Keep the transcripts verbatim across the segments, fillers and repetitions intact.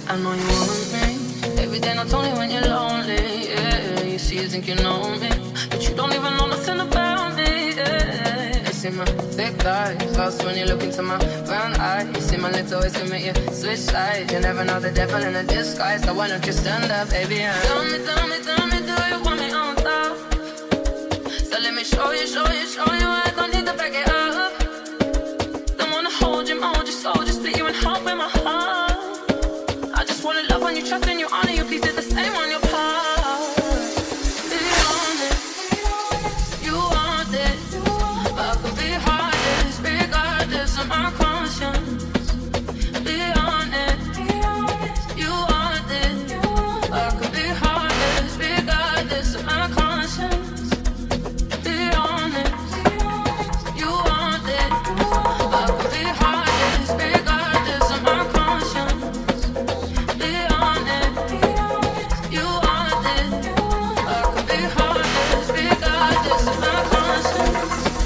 I know you want me. Every day not only when you're lonely, yeah. You see you think you know me, but you don't even know nothing about me, yeah. You see my thick thighs, lost when you look into my brown eyes. You see my lips always commit you switch sides. You never know the devil in a disguise, so why don't you stand up, baby? Yeah. Tell me, tell me, tell me, do you want me on top? So let me show you, show you, show you. I don't need to back it up. Don't wanna hold you, mold your soul, just split you in half with my heart. I just wanna love on you, trust in you, honor you. Please do the same on your part. Be honest, you want it. I could be heartless, regardless of my conscience. Be honest, you want it. I could be heartless, regardless of my conscience. Be honest, you want it. I could be heartless, regardless of my conscience. Be honest, you want it. I could be heartless, regardless of my conscience.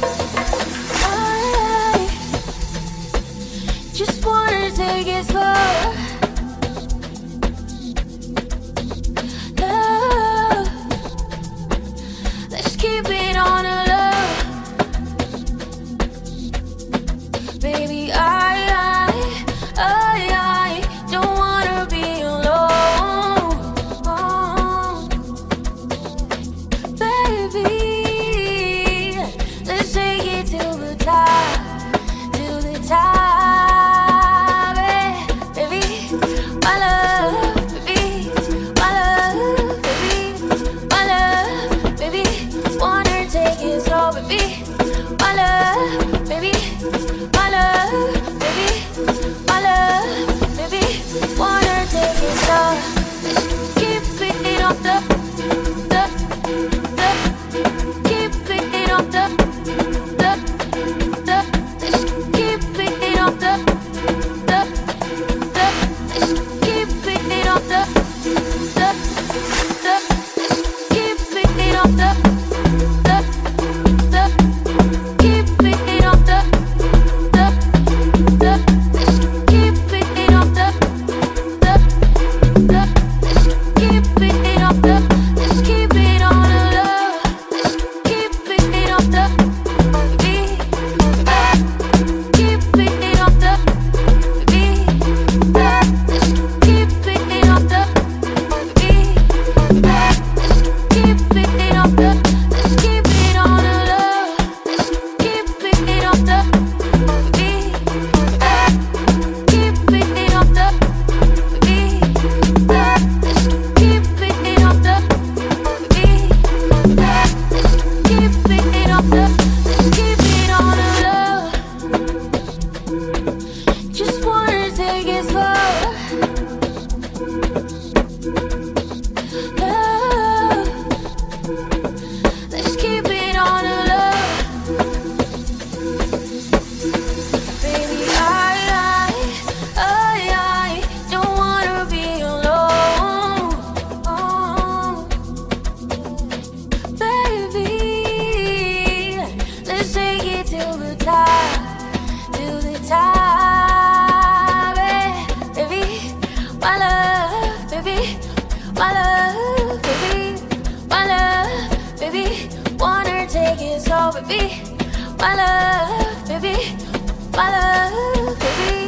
I just wanna take it slow. Love, let's keep it on the low. Baby, I, I, I, I don't wanna be alone. Baby, let's take it to the top, to the top, eh, baby. My love, baby, my love, baby, my love, baby. Wanna take it slow, baby. My love, baby, my love, baby, my love, baby. Wanna take it slow. Let's keep it on the, the, the. Keep it on the, the, the. Let's keep it on the, the, the. Let's keep it on the, the, the. Let's keep it on the, the, the. Keep it on the, the, the. Let's keep it on the, the, the. Let's keep it on the, let's keep it on the low. Let's keep it on the beat. Keep it on the beat. Let's keep it on the beat. Let's keep it on the, let's keep it on the low. Let's keep it on the beat. Keep it on the beat. Let's keep it on the beat. Let's keep it on the, let's keep it on the low. Just wanna take it slow. Love, let's keep it on the low. Baby, I, I, I, I don't wanna be alone. Baby, let's take it to the top, to the top, eh, baby. My love, baby, my love, baby, my love, baby. Wanna take it slow, baby. My love, baby, my love, baby.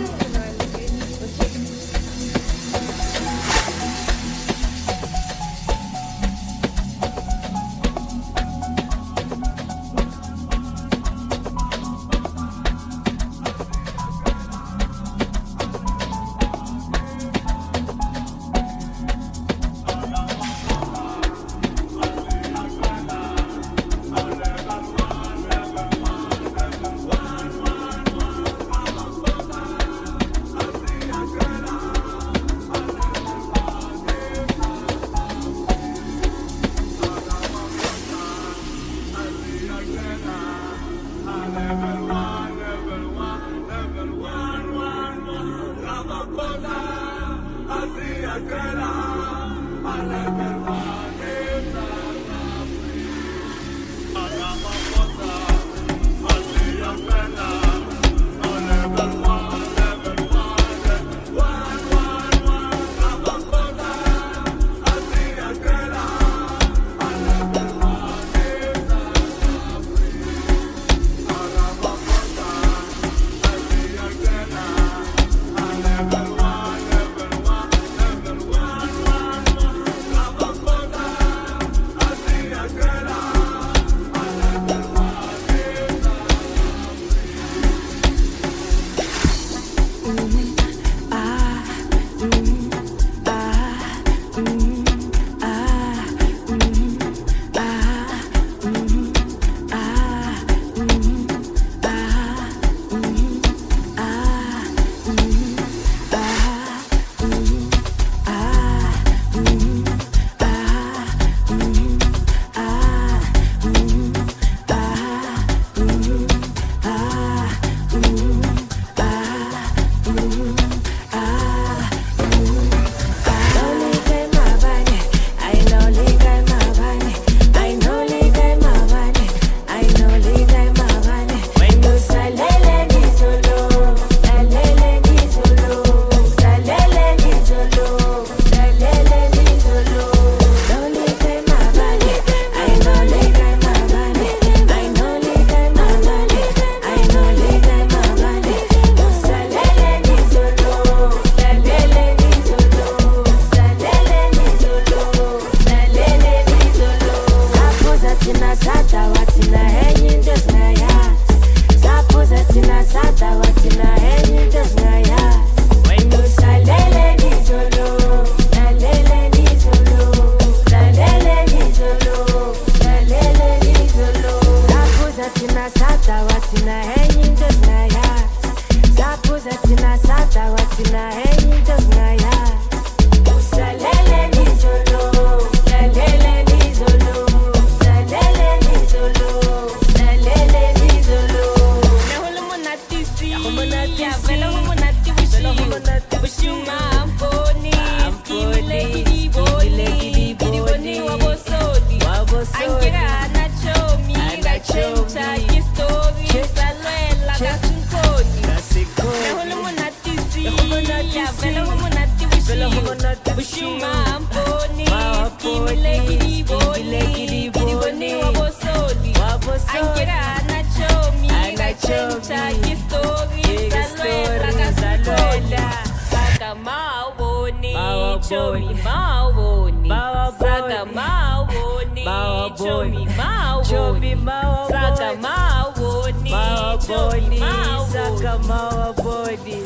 Saphuza thina sada wathina enye into singayazi. Saphuza thina sada wathina enye into singayazi. Usalele nizolo, lalele nizolo, lalele nizolo, lalele nizolo. Naholo monatisi, ya vela ho monati wishi, wishi mamponi, skimile kidi boni, kidi boni wabosodi, angera na chomi, na chencha kistori, salwela kasunkoni. Naholo monatisi, ya vela ho monati wishi, wishi mamponi, skimile kidi boni, kidi boni wabosodi, angera na chomi, na chencha kistori, salwela kasunkoni. Saka mawoni, chomi mawoni, saka mawoni, chomi mawoni, saka mawoni, chomi mawoni, Saka mawaboni,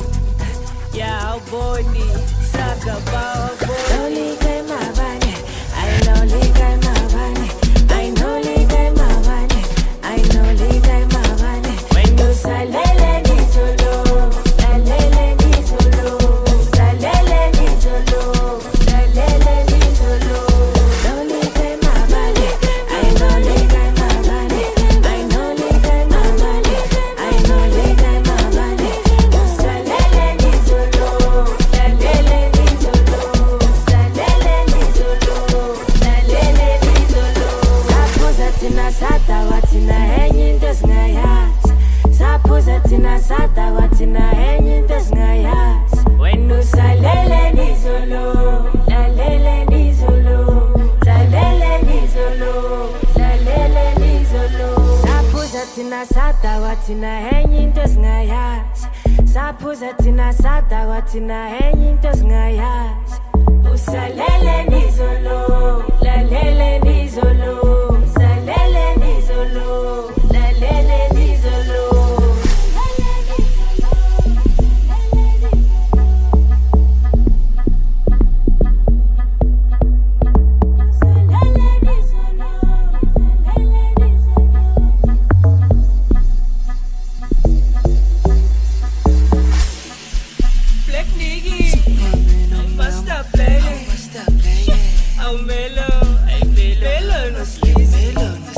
ya boni, saka mawaboni. Loli kai mabane, I loli kai mabane, I loli kai mabane, I loli kai mabane. When you salele nizolo, lalele nizolo, salele nizolo, lalele nizolo. Loli kai mabane, I loli kai mabane, I loli kai mabane, I loli kai mabane. Salele nizolo, lalele nizolo, salele nizolo, lalele nizolo. Saphuza thina sada wathina enye into singayazi. Saphuza thina sada wathina enye into singayazi. When usalele nizolo, lalele nizolo, salele nizolo, lalele nizolo. Saphuza thina sada wathina enye into singayazi. Saphuza thina sada wathina enye into singayazi. Usalele nizolo, lalele nizolo, salele nizolo, lalele nizolo. Black nigga, I must stop playing. I'm mellow, I'm mellow, no sleazy.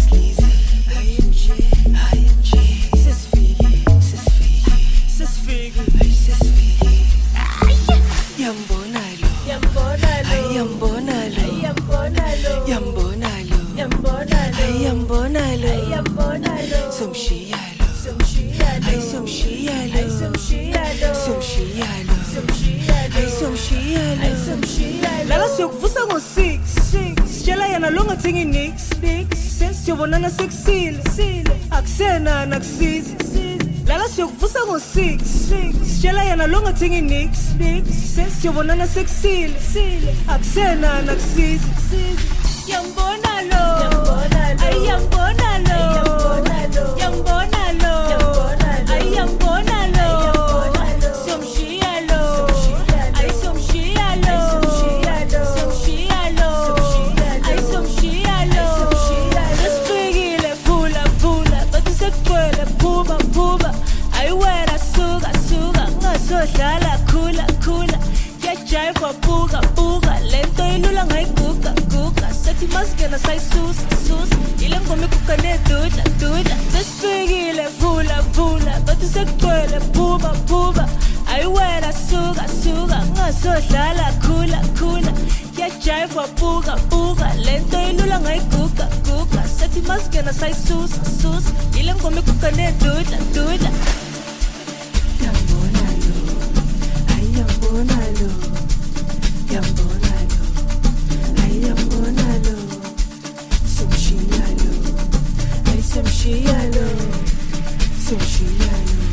Sis figgy, sis figgy, sis figgy. Yambonalo, Yambonalo, yambonalo, yambonalo, yambonalo, yambonalo, yambonalo, yambonalo. Somshiyalo, Somshiyalo, ay somshiyalo, ay somshiyalo, somshiyalo, somshiyalo, ay somshiyalo, ay somshiyalo. Lala siyokuvusa ngo-six sitshela yena lo ngathengi nix sensiyobonana sekusile akusena nakusizi. Lala siyokuvusa ngo-six sitshela yena lo ngathengi nix sensiyobonana sekusile akusena nakusizi. Yambonalo, ay yambonalo, yambonalo, ay yambonalo, somshiyalo, ay somshiyalo, somshiyalo, ay somshiyalo. Sesifikile vula vula bathi sekugcwele phuba phuba. Ayiwena suka suka ngasodlala khula khula. Yajiva buka buka lento ilula ngayiguga guga. Sethi masikena sayisusa susa ile ngoma iguga neduda duda. Sesifikile vula vula bathi sekugcwele phuba phuba. Ayiwena suka suka ngasodlala khula khula. Yajiva buka buka lento ilula ngayiguga guga. Sethi masikena sayisusa susa ile ngoma iguga neduda duda. yambonalo, ay yambonalo, yambonalo, ay yambonalo, somshiyalo, ay somshiyalo, somshiyalo,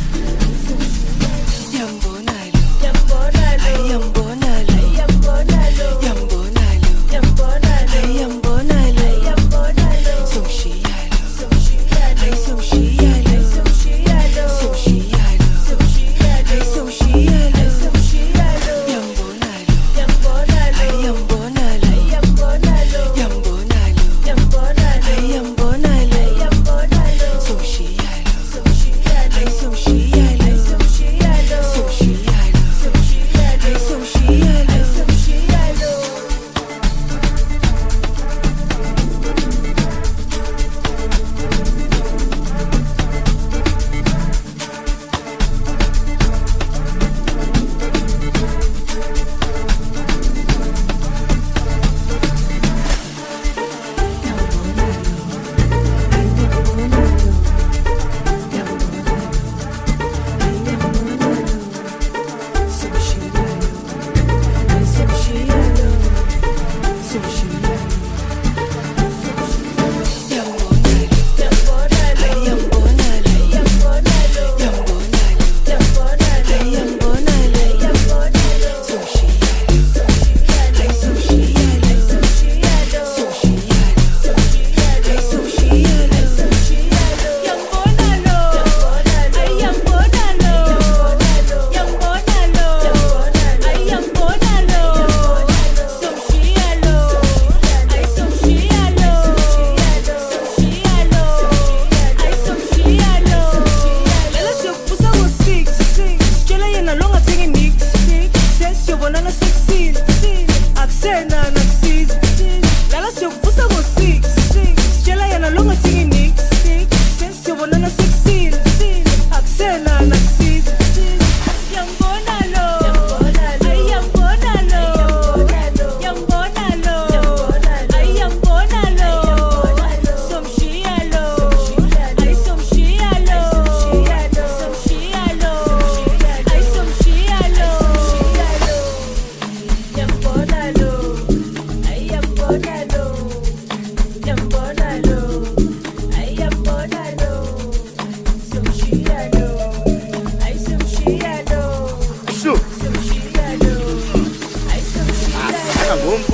yambonalo, Yambonalo, ay yambonalo, yambonalo, yambonalo, yambonalo, ay yambonalo, yambonalo. somshiyalo, Somshiyalo, ay somshiyalo, somshiyalo, somshiyalo, somshiyalo, ay somshiyalo, somshiyalo. yambonalo, Yambonalo, ay yambonalo, yambonalo, yambonalo, yambonalo, ay yambonalo, yambonalo.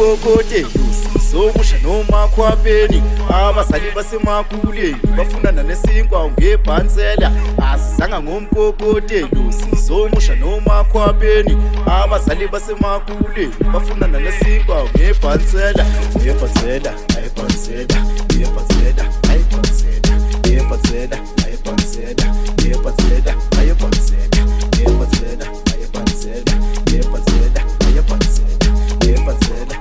ngompokote somusha noma khwapeni abazali basemakuleni bafunana nesinkwa ngebhansela asizanga ngompokote somusha noma khwapeni abazali basemakuleni bafunana nesinkwa ngebhansela ngebhansela ayibhansela ngebhansela ayibhansela ngebhansela ayibhansela ngebhansela ayibhansela ngebhansela ayibhansela ngebhansela ayibhansela ngebhansela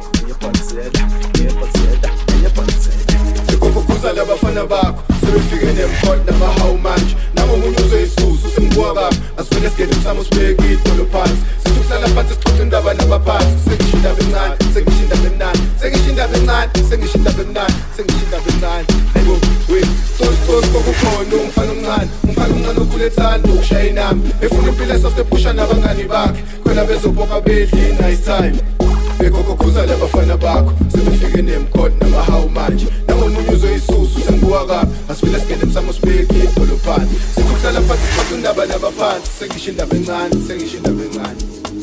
ayibhansela Kukuza labafana bakho sebefike nemkhona namahawu manje nangomunye uzoyisusa usembuka bakho asifune sigede msamo sibeke idolo phansi sithi ukuhlala phansi sixoxe indaba nabaphansi sengisho indaba encane sengisho indaba emnani sengisho indaba encane sengisho indaba emnani sengisho indaba encane hayibo we sosi kokukhona umfana omncane umfana omncane okhule ethanda ukushaya inami efuna impilo soft ephusha nabangani bakhe khona bezoboka bedli nice time bekokokhuza labafana bakho sebefike nemkhona namahawu manje nangomunye uzoyisusa usembuka kaphi asifile sigede msamo sibeke idolo phansi sithi ukuhlala phansi sixoxe indaba nabaphansi sengisho indaba encane sengisho indaba encane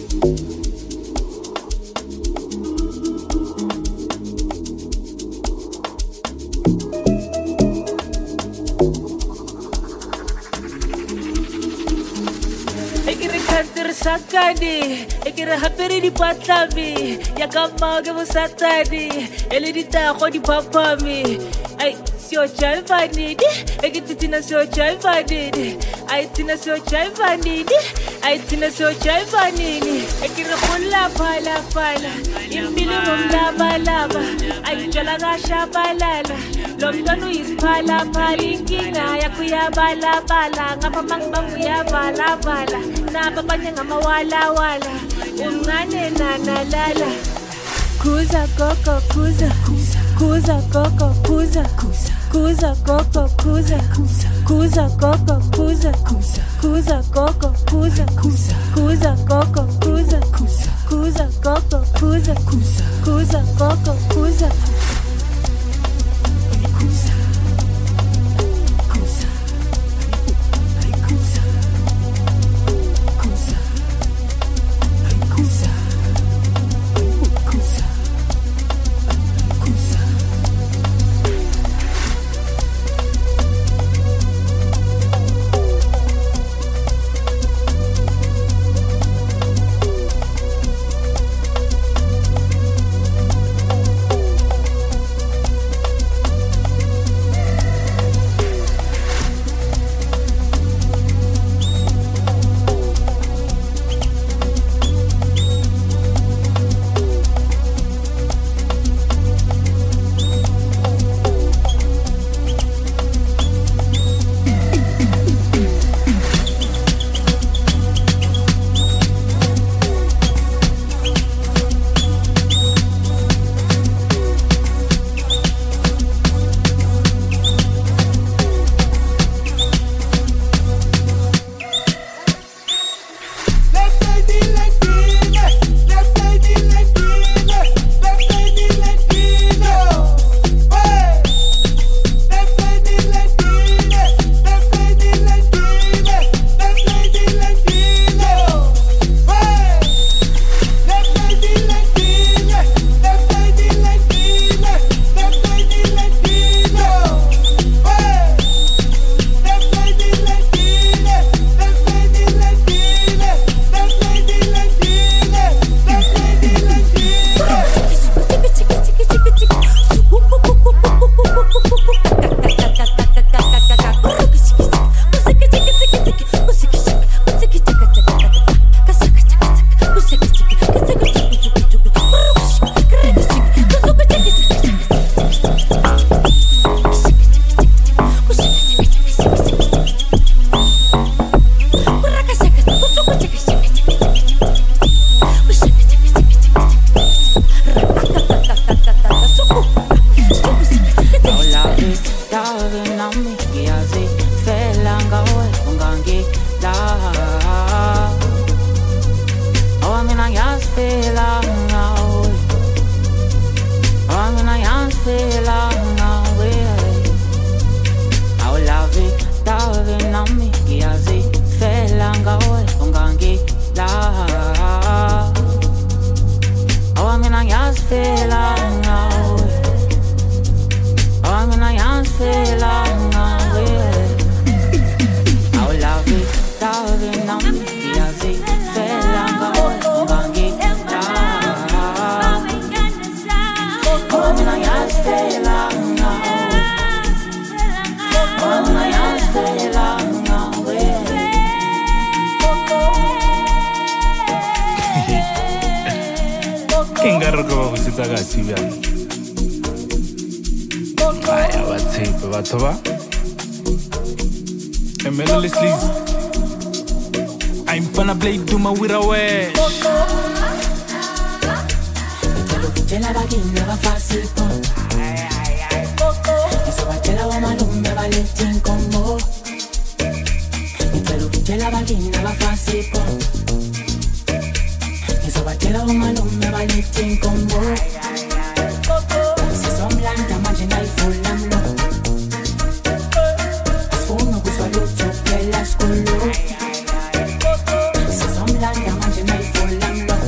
Sakadi, ekere hapere di patlabi, yakama ke bosatadi, ele di tago di papami. Ay, sio chalvani di, ekititina sio chalvani di. Ay, tina sio chalvani di, ay tina sio chalvani di. Ekere kula pala pala, impilo mumlaba laba, ay jala gasha balala. Lomdanu ispala pala inkinga yakuyabala bala, ngapa mangbangu yabala bala. Napa panyanga mawala wala umngane nanalala kuza koko kuza kuza koko kuza kuza koko kuza kuza koko kuza kuza koko kuza kuza koko kuza kuza koko kuza kuza koko kuza feel setsa ka sibya aya ba tshepe batho ba Emelo Leslie I'm gonna play to my with away Tela bagina ba fácil pon Eso va tela wa malum me valetin como Pero tela bagina ba fácil pon Eso va tela wa malum me valetin como Si son blanca imagina y full am lo Uno que solo toque las color Si son blanca imagina y full am lo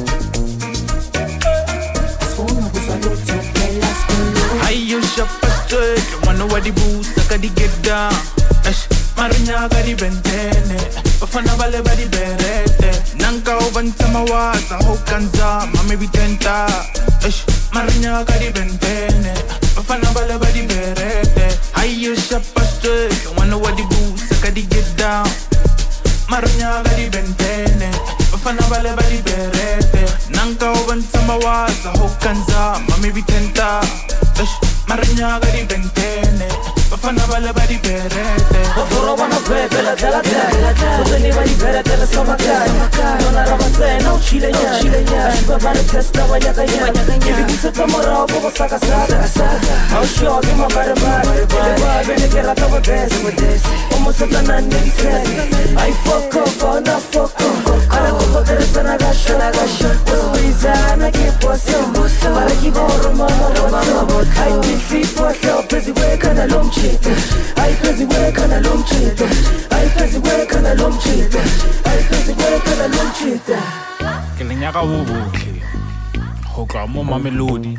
Ayo shapa straight, wanna what the boost, I gotta get down. Ash, marinya gari bentene, bafana vale bari berete. Nanka ovanta mawaza, hokanza, mami bitenta. Ash, marinya gari bentene, bafana vale bari berete. Ayo shapa straight, wanna what the boost, I gotta get down. Marinya gari bentene, bafana vale bari berete. Nanka ovanta mawaza, hokanza, mami bitenta. Ash, marinya gari bentene, bafana vale bari berete. Oporo wana pepe la tela tela, kuteni bari berete la somakai. Dona rabase no chile nya, ashiba bari testa wa yaka yaka. Ili kisa tamara opo saka saka saka. I'll show you my body body. Ili ba bene ke la tava desi, omo satana negi kani. I fuck up, oh na fuck up. Ara koko tere sana gasha na gasha. Usuiza na kiposo, para kiboro mama mama. I think free for help, busy work and a long cheat. I busy work and a long cheat. I busy work and a long cheat. I busy work and a long cheat. Kenya ka bubuki, hoka mo mamelodi.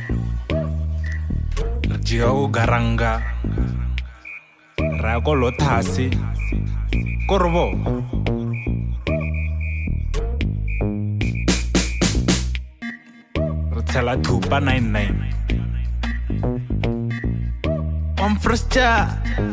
Jiga o garanga, rako lotasi, korbo. Rotela tupa nine nine. I'm frustrated.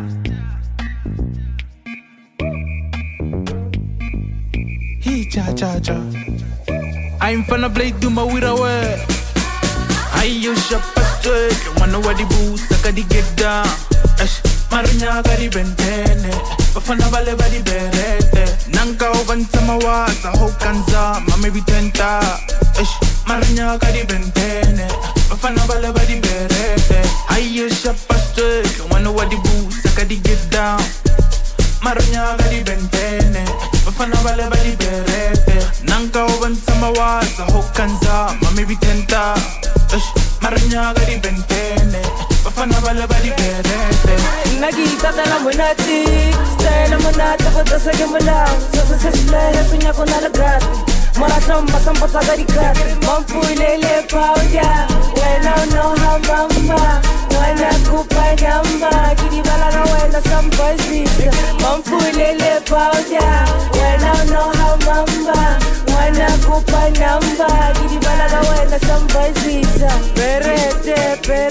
He cha cha cha. I'm finna play to my with away. I use shop straight. Wanna what the boost, I gotta get down. Ash, marinya gari bentene, bafana vale bari berete. Nanka ovanta mawaza, hokanza, mami bitenta. Ash, marinya gari bentene, bafana vale bari berete. I use shop straight. Wanna what the boost, I gotta get down. Marinya gari bentene, bafana vale bari berete. Nanka ovanta mawaza, hokanza, mami bitenta. Ash, marinya gari bentene, bafana vale bari berete. Nagita na monati, stay na monata for the second malang. So so se slay, sunya ko nalagat. Marasam basam pasagarikat, mampulele pauja. When I know how mama, when I kupa nyamba, kidi balana when I some voices. Mampulele pauja, when I know how mama, when I kupa nyamba, kidi balana when I some voices. Perete, perete.